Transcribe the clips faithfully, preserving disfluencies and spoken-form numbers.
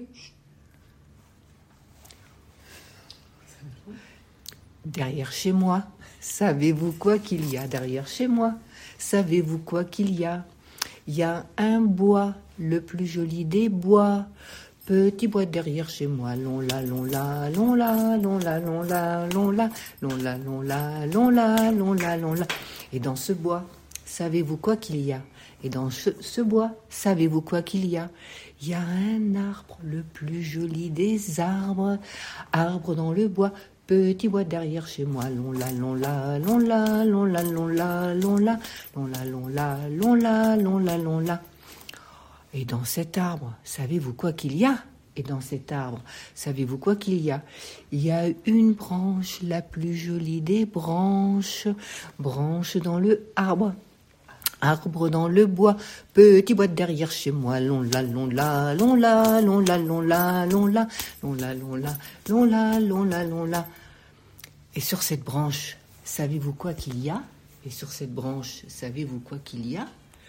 Derrière chez moi, savez-vous quoi qu'il y a derrière chez moi? Savez-vous quoi qu'il y a? Il y a un bois, le plus joli des bois. Petit bois derrière chez moi, long la, long la, long la, long la, long la, long la, long la, long la, long la, long la, long la. Et dans ce bois, savez-vous quoi qu'il y a? Et dans ce, ce bois, savez-vous quoi qu'il y a? Il y a un arbre, le plus joli des arbres. Arbre dans le bois, petit bois derrière chez moi, long la, long la, long la, long la, long la, long la, long la, long la, long la, long la, long la. Et dans cet arbre, savez-vous quoi qu'il y a? Et dans cet arbre, savez-vous quoi qu'il y a? Il y a une branche, la plus jolie des branches. Branche dans le arbre. Arbre dans le bois, petit bois derrière chez moi, long la, long la, long la, long la, long la, long la, long la, long la, long la, long la, long la. Et sur cette branche, savez-vous quoi qu'il y a? Et sur cette branche, savez-vous quoi qu'il y a?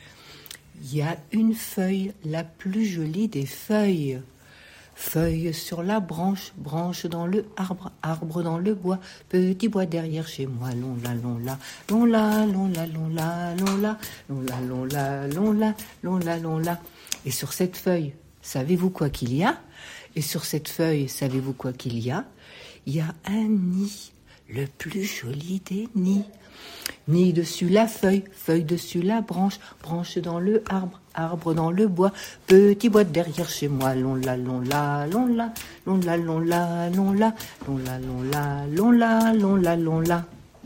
Il y a une feuille, la plus jolie des feuilles. Feuille sur la branche, branche dans le arbre, arbre dans le bois, petit bois derrière chez moi, long la, long la, long la, long la, long la, long la, long la, long la, long la, long la, long la. Et sur cette feuille, savez-vous quoi qu'il y a? Et sur cette feuille, savez-vous quoi qu'il y a? Il y a un nid, le plus joli des nids. Nid dessus la feuille, feuille dessus la branche, branche dans le arbre, arbre dans le bois, petit bois derrière chez moi, long la, long la, long la, long la, long la, long la, long la, long la, long la, long la, long la.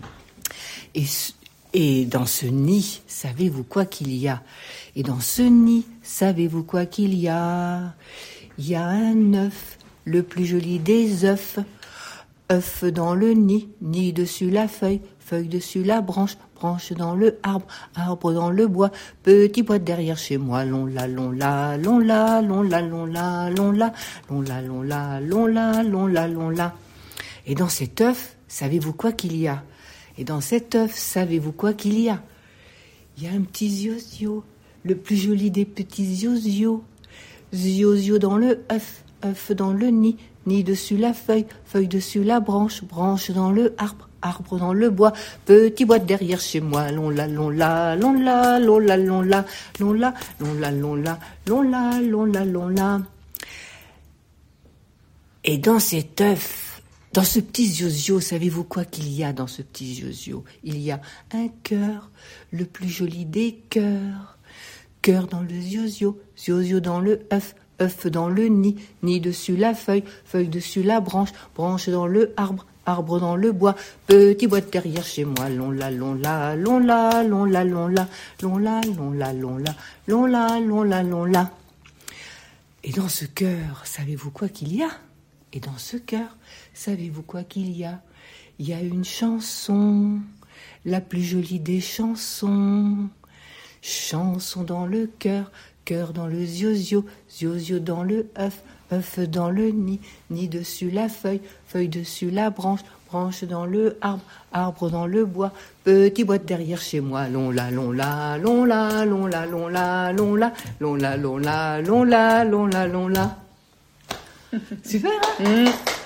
Et, et dans ce nid, savez-vous quoi qu'il y a? Et dans ce nid, savez-vous quoi qu'il y a? Il y a un œuf, le plus joli des œufs. œuf dans le nid, nid dessus la feuille, feuille dessus la branche, branche dans le arbre, arbre dans le bois, petit bois derrière chez moi, long la, long la, long la, long la, long la, long la, long la, long la, long la, long la, long la. Et dans cet œuf, savez-vous quoi qu'il y a? Et dans cet œuf, savez-vous quoi qu'il y a? Il y a un petit ziozio, le plus joli des petits ziozio. Ziozio dans le œuf, œuf dans le nid, nid dessus la feuille, feuille dessus la branche, branche dans le arbre, arbre dans le bois, petit bois derrière chez moi, long la, long la, long la, long la, long la, long la, long la, long la, long la, long la, long la. Et dans cet œuf, dans ce petit ziozio, savez-vous quoi qu'il y a dans ce petit ziozio? Il y a un cœur, le plus joli des cœurs. Cœur dans le ziozio, ziozio dans le œuf, œuf dans le nid, nid dessus la feuille, feuille dessus la branche, branche dans le arbre, arbre dans le bois, petit bois derrière chez moi, long la, long la, long la, long la, long la, long la, long la, long la, long la, long la, long la. Et dans ce cœur, savez-vous quoi qu'il y a? Et dans ce cœur, savez-vous quoi qu'il y a? Il y a une chanson, la plus jolie des chansons. Chanson dans le cœur, cœur dans le ziozio, ziozio dans le œuf, œuf dans le nid, nid dessus la feuille, feuille dessus la branche, branche dans le arbre, arbre dans le bois, petit bois derrière chez moi, long la, long la, long la, long la, long la, long la, long la, long la, long la, long la, long la. Super, hein? Mmh.